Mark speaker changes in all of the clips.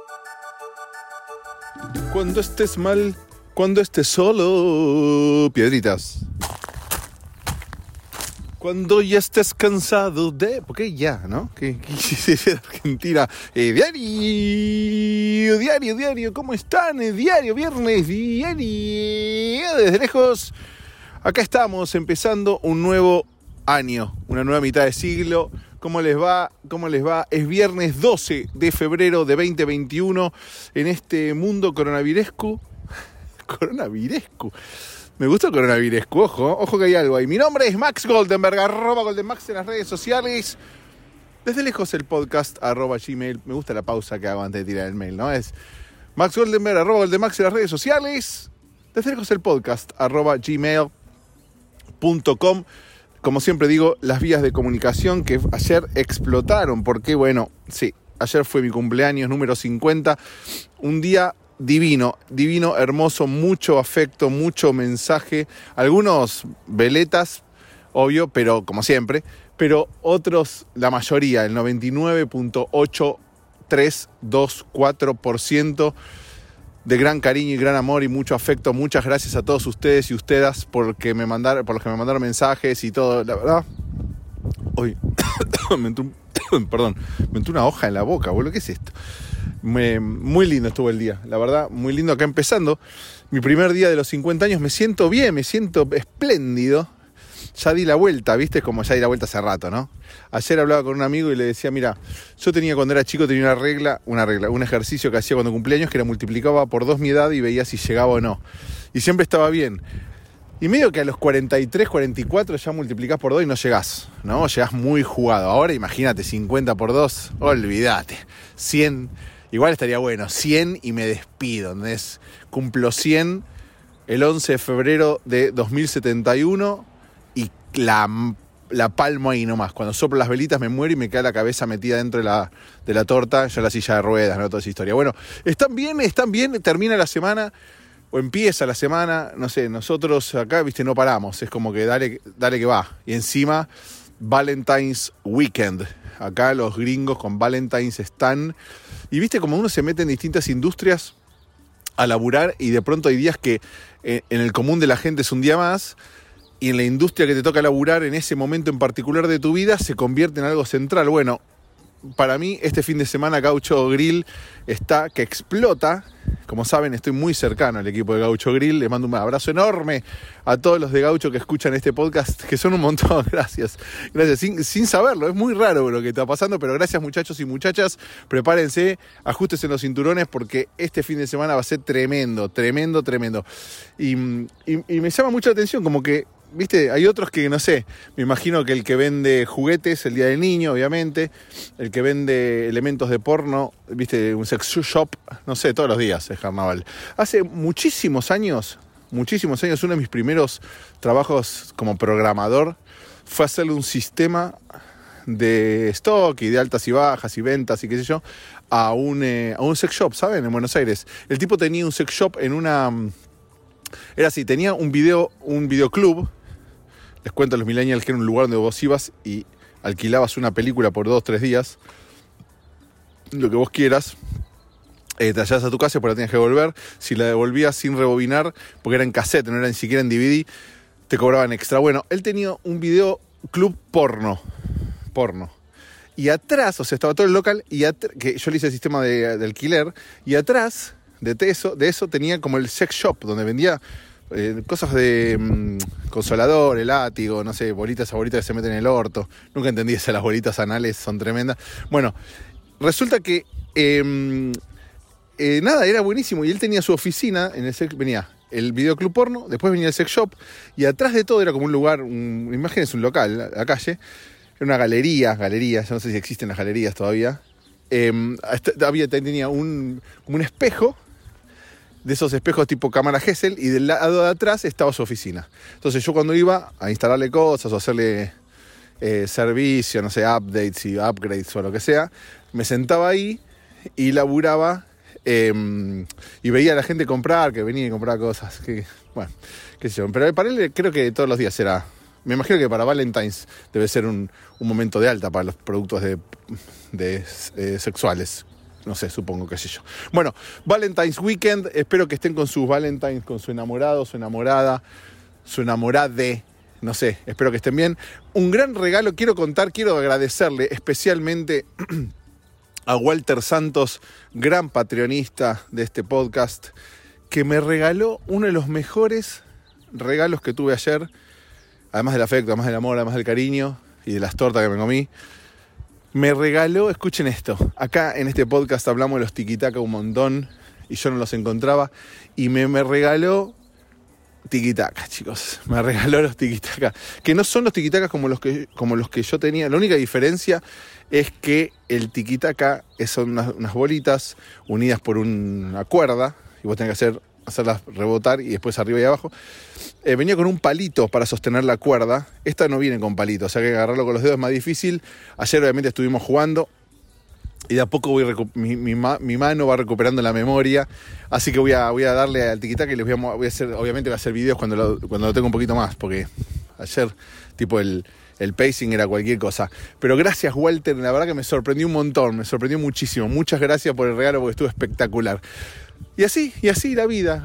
Speaker 1: Cuando estés mal, cuando estés solo, piedritas. Cuando ya estés cansado de... ¿Por qué ya, no? ¿Qué dice Argentina? Diario, ¿cómo están? Diario, viernes, diario. Desde lejos, acá estamos empezando un nuevo año, una nueva mitad de siglo. ¿Cómo les va? Es viernes 12 de febrero de 2021 en este mundo coronavirescu. Coronavirescu. Me gusta el coronavirescu, ojo que hay algo ahí. Mi nombre es Max Goldenberg, @GoldenMax en las redes sociales. Desde lejos el podcast, @Gmail. Me gusta la pausa que hago antes de tirar el mail, ¿no? Es Max Goldenberg, @GoldenMax en las redes sociales. Desde lejos el podcast, @gmail.com. Como siempre digo, las vías de comunicación que ayer explotaron, porque bueno, sí, ayer fue mi cumpleaños número 50, un día divino, hermoso, mucho afecto, mucho mensaje, algunos veletas, obvio, pero como siempre, pero otros, la mayoría, el 99.8324% de gran cariño y gran amor y mucho afecto. Muchas gracias a todos ustedes y ustedes por los que me mandaron mensajes y todo. La verdad, hoy me entró una hoja en la boca, boludo. ¿Qué es esto? Muy lindo estuvo el día, la verdad, muy lindo. Acá empezando mi primer día de los 50 años, me siento bien, me siento espléndido. Ya di la vuelta, ¿viste? Como ya di la vuelta hace rato, ¿no? Ayer hablaba con un amigo y le decía, mira, yo cuando era chico tenía un ejercicio que hacía cuando cumplía años, que era multiplicaba por 2 mi edad y veía si llegaba o no. Y siempre estaba bien. Y medio que a los 43, 44 ya multiplicás por 2 y no llegás, ¿no? Llegás muy jugado. Ahora imagínate, 50 por 2, olvídate. 100, igual estaría bueno, 100 y me despido, ¿entendés? Cumplo 100 el 11 de febrero de 2071 y la palmo ahí nomás. Cuando soplo las velitas me muero y me queda la cabeza metida dentro de la torta, ya la silla de ruedas, ¿no? Toda esa historia. Bueno, están bien, termina la semana o empieza la semana, no sé, nosotros acá, viste, no paramos, es como que dale que va. Y encima, Valentine's Weekend. Acá los gringos con Valentine's están, y viste como uno se mete en distintas industrias a laburar y de pronto hay días que en el común de la gente es un día más, y en la industria que te toca laburar en ese momento en particular de tu vida se convierte en algo central. Bueno, para mí este fin de semana Gaucho Grill está que explota. Como saben, estoy muy cercano al equipo de Gaucho Grill. Les mando un abrazo enorme a todos los de Gaucho que escuchan este podcast, que son un montón. Gracias. Sin saberlo, es muy raro lo que está pasando, pero gracias muchachos y muchachas. Prepárense, ajústense los cinturones porque este fin de semana va a ser tremendo. Y me llama mucho la atención, como que, viste, hay otros que, no sé, me imagino que el que vende juguetes el Día del Niño, obviamente, el que vende elementos de porno, viste, un sex shop, no sé, todos los días es carnaval. Hace muchísimos años, uno de mis primeros trabajos como programador fue hacerle un sistema de stock y de altas y bajas y ventas y qué sé yo, a un sex shop, ¿saben? En Buenos Aires. El tipo tenía un sex shop en una... Era así, tenía un videoclub. Les cuento a los millennials que era un lugar donde vos ibas y alquilabas una película por 2-3 días, lo que vos quieras, te llevabas a tu casa y por la tenías que devolver. Si la devolvías sin rebobinar, porque era en cassette, no era ni siquiera en DVD, te cobraban extra. Bueno, él tenía un videoclub porno. Y atrás, o sea, estaba todo el local, que yo le hice el sistema de alquiler, y atrás de eso tenía como el sex shop, donde vendía cosas de consolador, el látigo, no sé, bolitas que se meten en el orto. Nunca entendí eso, las bolitas anales son tremendas. Bueno, resulta que nada, era buenísimo. Y él tenía su oficina, venía el videoclub porno, después venía el sex shop, y atrás de todo era como un lugar, imagínense un local, la calle, era una galería, yo no sé si existen las galerías todavía. Tenía como un espejo, de esos espejos tipo cámara Gesell, y del lado de atrás estaba su oficina. Entonces yo cuando iba a instalarle cosas o hacerle servicio, no sé, updates y upgrades o lo que sea, me sentaba ahí y laburaba y veía a la gente comprar, que venía y compraba cosas, bueno, qué sé yo. Pero para él creo que todos los días era... Me imagino que para Valentine's debe ser un momento de alta para los productos de sexuales. No sé, supongo, qué sé yo. Bueno, Valentine's Weekend. Espero que estén con sus Valentines, con su enamorado, su enamorada, su enamorade. No sé, espero que estén bien. Un gran regalo, quiero agradecerle especialmente a Walter Santos, gran patreonista de este podcast, que me regaló uno de los mejores regalos que tuve ayer. Además del afecto, además del amor, además del cariño y de las tortas que me comí. Me regaló, escuchen esto, acá en este podcast hablamos de los tiquitaca un montón y yo no los encontraba y me regaló tiquitaca, chicos, me regaló los tiquitaca, que no son los tiquitacas como los que yo tenía. La única diferencia es que el tiquitaca son unas bolitas unidas por una cuerda y vos tenés que hacerlas rebotar y después arriba y abajo. Venía con un palito para sostener la cuerda. Esta no viene con palito, o sea que agarrarlo con los dedos es más difícil. Ayer obviamente estuvimos jugando y de a poco mi mano va recuperando la memoria. Así que voy a darle al tiquitaca y les voy a hacer videos cuando lo tenga un poquito más, porque ayer tipo el pacing era cualquier cosa. Pero gracias, Walter, la verdad que me sorprendió un montón, me sorprendió muchísimo. Muchas gracias por el regalo porque estuvo espectacular. Y así la vida.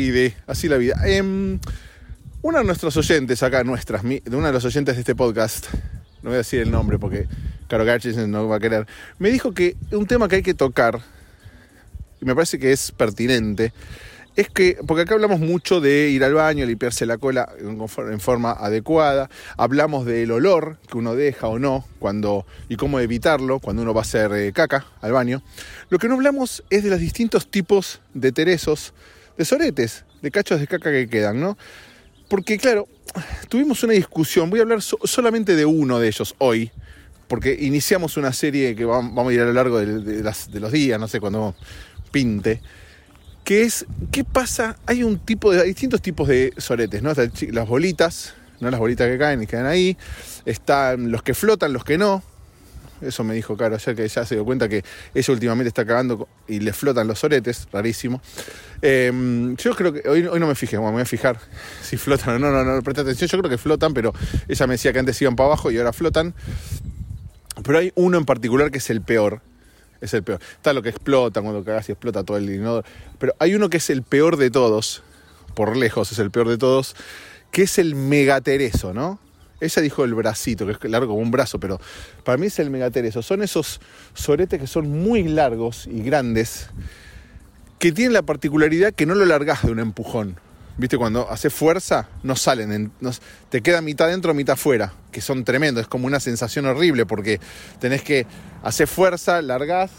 Speaker 1: Una de nuestros oyentes acá, una de los oyentes de este podcast, no voy a decir el nombre porque Caro Garchis no va a querer, me dijo que un tema que hay que tocar, y me parece que es pertinente, es que, porque acá hablamos mucho de ir al baño, limpiarse la cola en forma adecuada, hablamos del olor que uno deja o no, y cómo evitarlo cuando uno va a hacer caca al baño. Lo que no hablamos es de los distintos tipos de teresos, de soretes, de cachos de caca que quedan, ¿no? Porque claro, tuvimos una discusión, voy a hablar solamente de uno de ellos hoy, porque iniciamos una serie que vamos a ir a lo largo de los días, no sé, cuando pinte, que es, ¿qué pasa? Hay distintos tipos de soretes, ¿no? Están las bolitas, ¿no? Las bolitas que caen y quedan ahí, están los que flotan, los que no. Eso me dijo Caro ayer, que ya se dio cuenta que ella últimamente está cagando y le flotan los soretes, rarísimo. Yo creo que hoy no me fijé, me voy a fijar si flotan o no, presta atención, yo creo que flotan, pero ella me decía que antes iban para abajo y ahora flotan. Pero hay uno en particular que es el peor. Está lo que explota, cuando cagas y explota todo el inodoro. Pero hay uno que es el peor de todos, por lejos es el peor de todos, que es el megatereso, ¿no? Ella dijo el bracito, que es largo como un brazo, pero para mí es el megatereso. Son esos soretes que son muy largos y grandes, que tienen la particularidad que no lo largás de un empujón. ¿Viste? Cuando haces fuerza, no salen, te queda mitad dentro, mitad fuera, que son tremendos. Es como una sensación horrible, porque tenés que hacer fuerza, largás,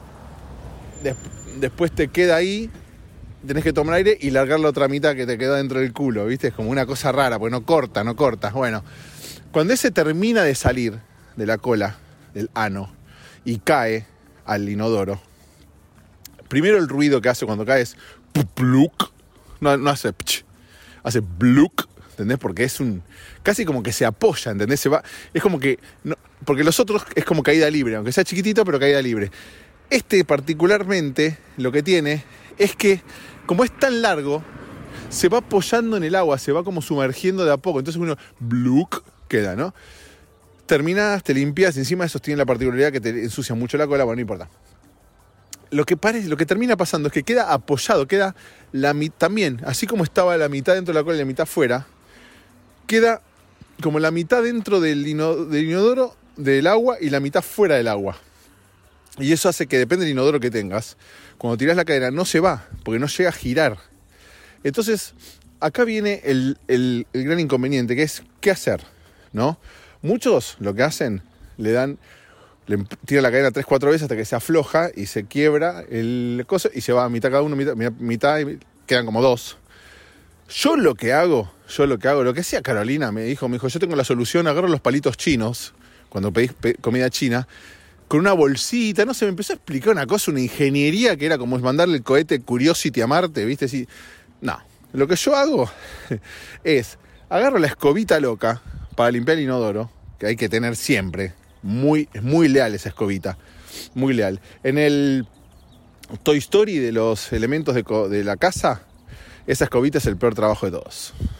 Speaker 1: después te queda ahí, tenés que tomar aire y largar la otra mitad que te quedó dentro del culo, ¿viste? Es como una cosa rara, porque no corta. Bueno, cuando ese termina de salir de la cola, del ano, y cae al inodoro, primero el ruido que hace cuando cae es pluk. No hace pch, hace bluk, ¿entendés? Porque es casi como que se apoya, ¿entendés? Es como que, no, porque los otros es como caída libre, aunque sea chiquitito, pero caída libre. Este particularmente lo que tiene es que, como es tan largo, se va apoyando en el agua, se va como sumergiendo de a poco, entonces uno bluk queda, ¿no? Terminás, te limpias, y encima eso tiene la particularidad que te ensucia mucho la cola, bueno, no importa. Lo que termina pasando es que queda apoyado, queda también, así como estaba la mitad dentro de la cola y la mitad fuera, queda como la mitad dentro del inodoro, del agua, y la mitad fuera del agua. Y eso hace que, depende del inodoro que tengas, cuando tirás la cadena no se va, porque no llega a girar. Entonces, acá viene el gran inconveniente, que es ¿qué hacer? ¿No? Muchos lo que hacen, le tiran la cadena 3-4 veces hasta que se afloja y se quiebra el coso y se va a mitad cada uno, mitad y quedan como dos. Yo lo que hago, lo que hacía Carolina, me dijo, yo tengo la solución, agarro los palitos chinos, cuando pedís comida china, con una bolsita, no sé, me empezó a explicar una cosa, una ingeniería que era como mandarle el cohete Curiosity a Marte, ¿viste? Así, no, lo que yo hago es, agarro la escobita loca para limpiar el inodoro, que hay que tener siempre. Es muy leal esa escobita, muy leal. En el Toy Story de los elementos de la casa, esa escobita es el peor trabajo de todos.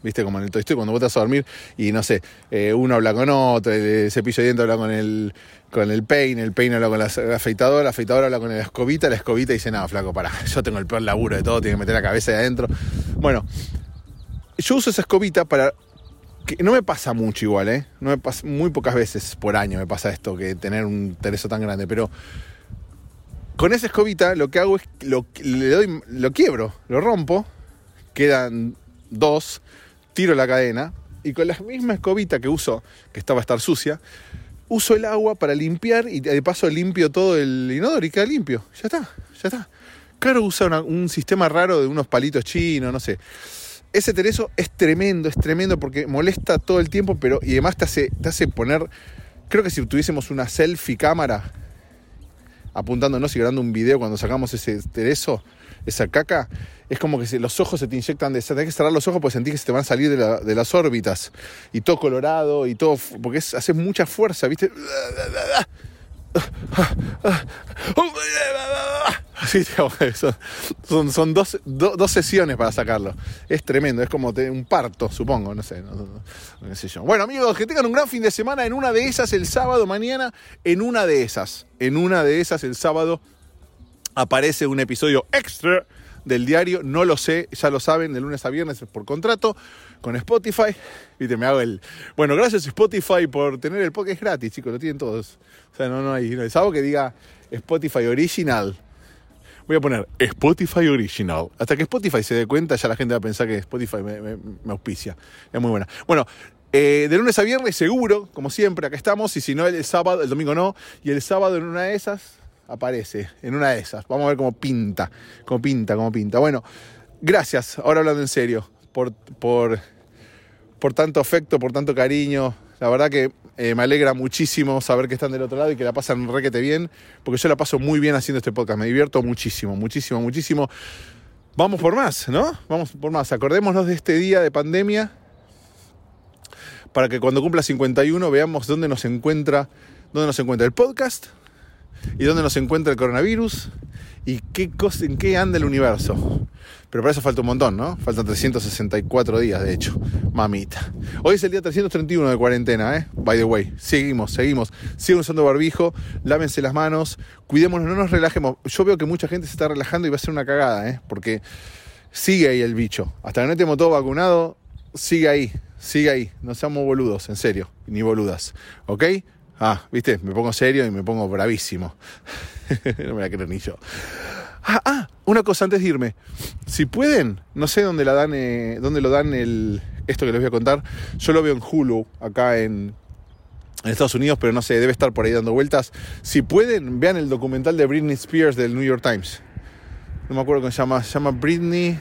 Speaker 1: ¿viste? Como en el Toy Story, cuando vos te vas a dormir y no sé, uno habla con otro, el cepillo de dientes habla con el peine habla con la afeitadora habla con la escobita dice, no, flaco, pará, yo tengo el peor laburo de todo, tiene que meter la cabeza ahí adentro. Bueno, yo uso esa escobita para... que no me pasa mucho igual, no me pasa, muy pocas veces por año me pasa esto, que tener un tereso tan grande, pero con esa escobita lo que hago es lo quiebro, lo rompo, quedan 2, tiro la cadena y con la misma escobita que uso, que esta va a estar sucia, uso el agua para limpiar y de paso limpio todo el inodoro y queda limpio. Ya está. Claro, usa un sistema raro de unos palitos chinos, no sé. Ese tereso es tremendo porque molesta todo el tiempo, y además te hace poner... Creo que si tuviésemos una selfie cámara apuntándonos y grabando un video cuando sacamos ese tereso, esa caca, es como que los ojos se te inyectan tenés que cerrar los ojos porque sentís que se te van a salir de las órbitas, y todo colorado y todo, porque hace mucha fuerza, ¿viste? Así, son dos sesiones para sacarlo. Es tremendo, es como un parto, supongo, no sé yo. Bueno, amigos, que tengan un gran fin de semana. En una de esas el sábado, mañana, en una de esas el sábado aparece un episodio extra del diario, no lo sé, ya lo saben, de lunes a viernes por contrato con Spotify. Viste, me hago bueno, gracias Spotify por tener el podcast gratis, chicos, lo tienen todos. O sea, no hay algo que diga Spotify Original. Voy a poner Spotify Original. Hasta que Spotify se dé cuenta, ya la gente va a pensar que Spotify me auspicia. Es muy buena. Bueno, de lunes a viernes seguro, como siempre, acá estamos. Y si no, el sábado, el domingo no. Y el sábado en una de esas aparece, en una de esas. Vamos a ver cómo pinta. Bueno, gracias, ahora hablando en serio, por tanto afecto, por tanto cariño. La verdad que me alegra muchísimo saber que están del otro lado y que la pasan requete bien, porque yo la paso muy bien haciendo este podcast, me divierto muchísimo. Vamos por más, ¿no? Vamos por más. Acordémonos de este día de pandemia para que cuando cumpla 51 veamos dónde nos encuentra el podcast y dónde nos encuentra el coronavirus y en qué anda el universo. Pero para eso falta un montón, ¿no? Faltan 364 días, de hecho. Mamita. Hoy es el día 331 de cuarentena, By the way. Seguimos. Sigan usando barbijo, lávense las manos, cuidémonos, no nos relajemos. Yo veo que mucha gente se está relajando y va a ser una cagada, porque sigue ahí el bicho. Hasta que no estemos todos vacunados, sigue ahí. No seamos boludos, en serio, ni boludas, ¿ok? ¿Viste? Me pongo serio y me pongo bravísimo. No me la creo ni yo. Una cosa antes de irme. Si pueden, no sé dónde lo dan esto que les voy a contar. Yo lo veo en Hulu, acá en Estados Unidos, pero no sé, debe estar por ahí dando vueltas. Si pueden, vean el documental de Britney Spears del New York Times. No me acuerdo cómo se llama Britney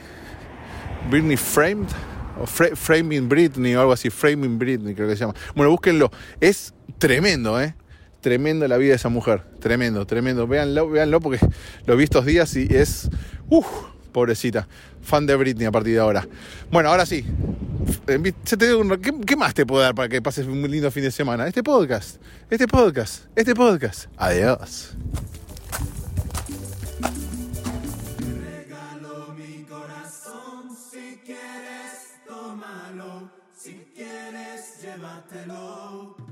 Speaker 1: Framed, o Framing Britney o algo así. Framing Britney creo que se llama. Bueno, búsquenlo. Es tremendo, Tremendo la vida de esa mujer. Tremendo. Véanlo porque lo vi estos días y es... pobrecita. Fan de Britney a partir de ahora. Bueno, ahora sí. ¿Qué más te puedo dar para que pases un lindo fin de semana? Este podcast. Adiós.
Speaker 2: Regalo mi corazón, si quieres, tómalo. Si quieres, llévatelo.